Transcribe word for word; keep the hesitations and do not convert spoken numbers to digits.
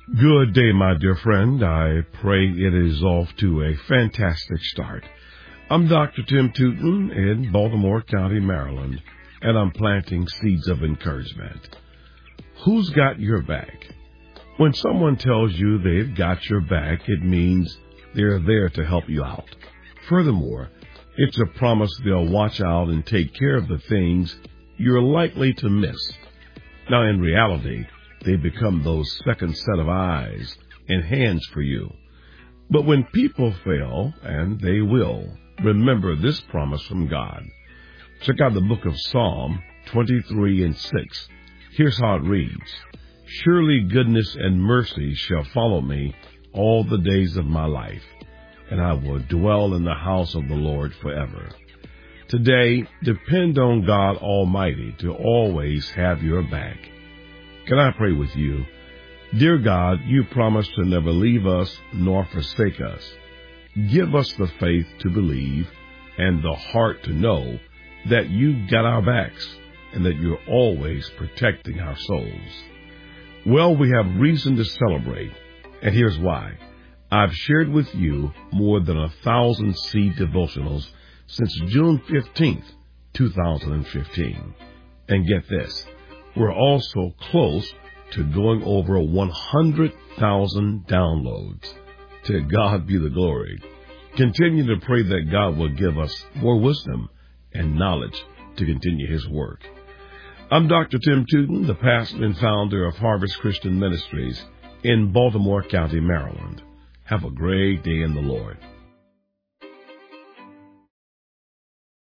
Good day, my dear friend. I pray it is off to a fantastic start. I'm Doctor Tim Tootin in Baltimore County, Maryland, and I'm planting seeds of encouragement. Who's got your back? When someone tells you they've got your back, it means they're there to help you out. Furthermore, it's a promise they'll watch out and take care of the things you're likely to miss. Now, in reality, they become those second set of eyes and hands for you. But when people fail, and they will, remember this promise from God. Check out the book of Psalm twenty-three and six. Here's how it reads. Surely goodness and mercy shall follow me all the days of my life, and I will dwell in the house of the Lord forever. Today, depend on God Almighty to always have your back. Can I pray with you? Dear God, you promised to never leave us nor forsake us. Give us the faith to believe and the heart to know that you got our backs and that you're always protecting our souls. Well, we have reason to celebrate, and here's why. I've shared with you more than a thousand seed devotionals since June fifteenth, two thousand fifteen. And get this. We're also close to going over one hundred thousand downloads. To God be the glory. Continue to pray that God will give us more wisdom and knowledge to continue his work. I'm Doctor Tim Tootin, the pastor and founder of Harvest Christian Ministries in Baltimore County, Maryland. Have a great day in the Lord.